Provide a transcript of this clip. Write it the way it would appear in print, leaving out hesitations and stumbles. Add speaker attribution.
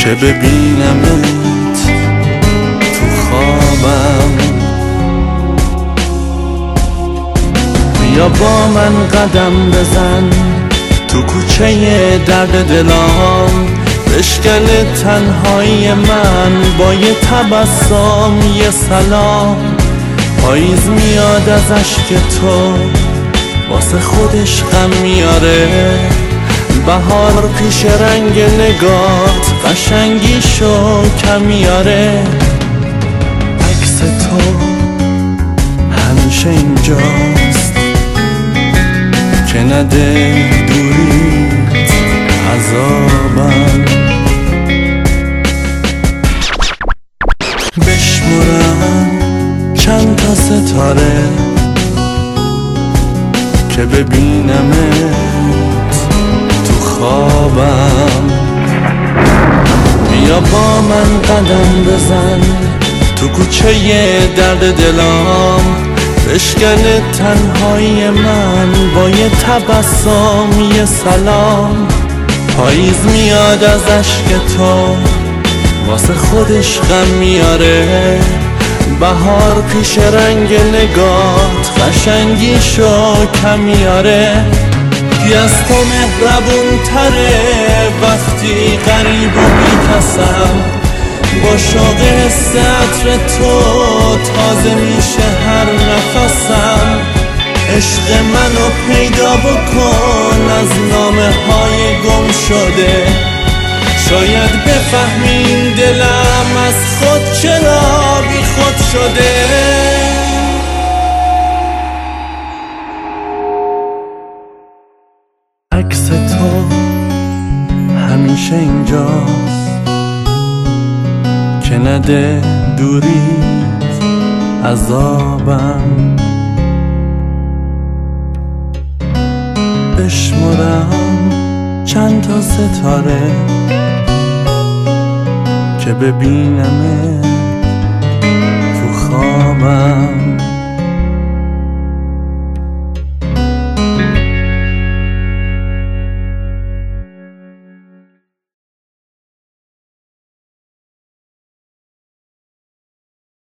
Speaker 1: که ببینمت تو خوابم. بیا با من قدم بزن تو کوچه درد دلام، بشکن تنهایی من با یه تبسم یه سلام. پاییز میاد از اشک تو واسه خودش غم میاره، بهار پیش رنگ نگات قشنگیشو کم میاره. عکس تو همیشه اینجاست که نده دوریت عذابم. بشمرم چند تا ستاره که ببینمت تو خوابم. بیا با من قدم بزن تو کوچه درد دلام، بشکن تنهایی من با یه تبسم یه سلام. پاییز میاد از اشک تو واسه خودش غم میاره، بهار پیش رنگ نگات قشنگیشو کم میاره. کی از تو مهربون تره وقتی غریب و بی‌کسم، با شوق حس عطر تو تازه میشه هر نفسم. عشق منو پیدا بکن از نامه های گم شده، شاید بفهمین دلم از خود چرا بی خود شده. عکس تو همیشه اینجاست که نده دوریت عذابم. بشمرم چند تا ستاره که ببینمت